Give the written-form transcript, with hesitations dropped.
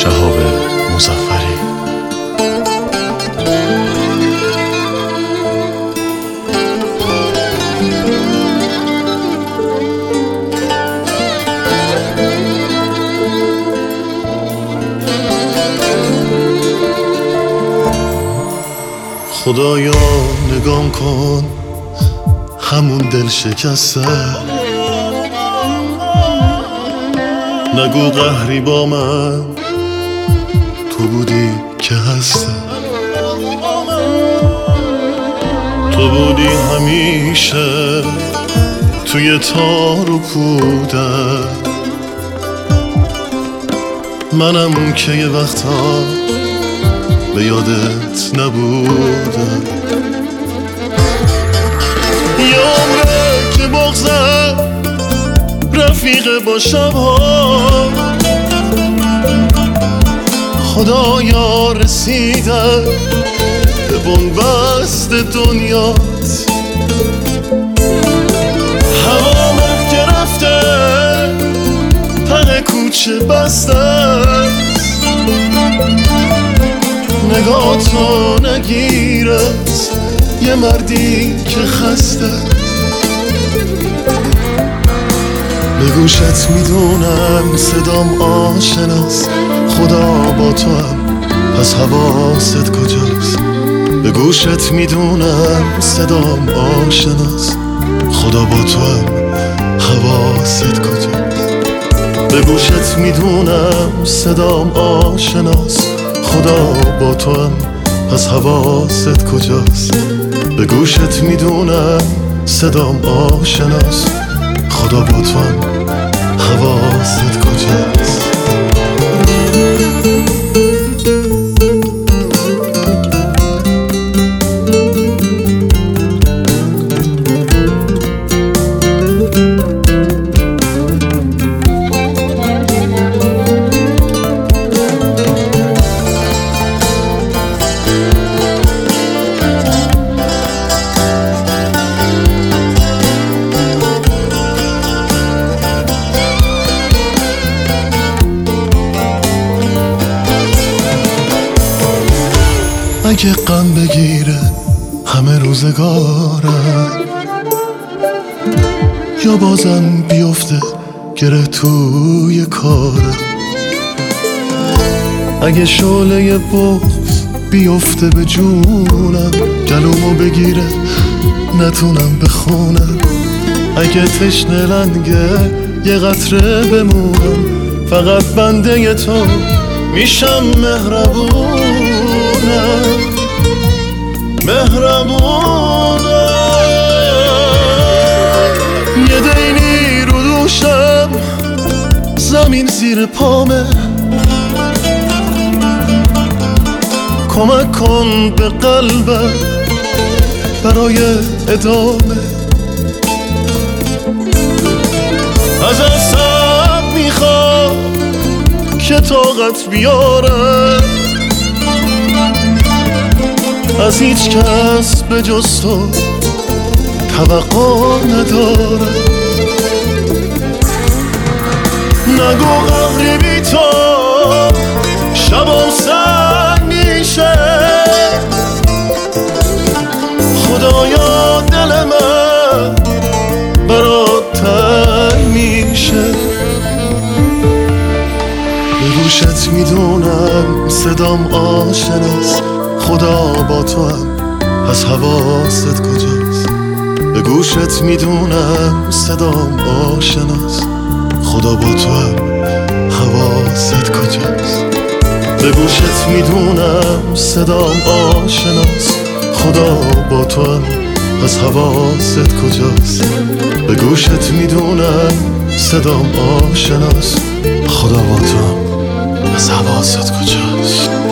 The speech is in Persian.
شهاب مظفری. خدایا نگام کن همون دل شکسته، نگو قهری با من، تو بودی که هستم، تو بودی همیشه توی تار و پودم، منم که یه وقتا به یادت نبودم. یه عمره که بغضم رفیق با شبها، خدایا رسیدم به بنبست دنیات، هوامت که رفته ته کوچه بسته، نگاه تو نگیرد یه مردی که خسته. به گوشت میدونم صدام آشناست، خدا با تو هم پس حواست کجاست. به گوشت میدونم صدام آشناست، خدا با تو هم حواست کجاست. به گوشت میدونم صدام آشناست، خدا با تو هم پس حواست کجاست. به گوشت میدونم صدام آشناست، خدا با تو هم حواست کجاست. اگه غم بگیره همه روزگارم، یا بازم بیفته گره توی کارم، اگه شعله بغض بیفته به جونم، گلومو بگیره نتونم بخونم، اگه تشنه لنگه یه قطره بمونم، فقط بنده تو میشم مهربونم. یه دینی رو دوشم، زمین زیر پامه، کمک کن به قلبم برای ادامه. از اصاب میخوام که طاقت بیارم، از هیچ کس به جز تو توقع ندارم. نگو قهری بی تو شبام سنگ میشه، خدایا دل من برات تنگ میشه. به گوشت میدونم صدام آشناست، خدا با تو هم پس حواست کجاست. به گوشت میدونم صدام آشناست، خدا با تو هم حواست کجاست. به گوشت میدونم صدام آشناست، خدا با تو هم پس حواست کجاست. به گوشت میدونم صدام آشناست، خدا با تو هم پس حواست کجاست.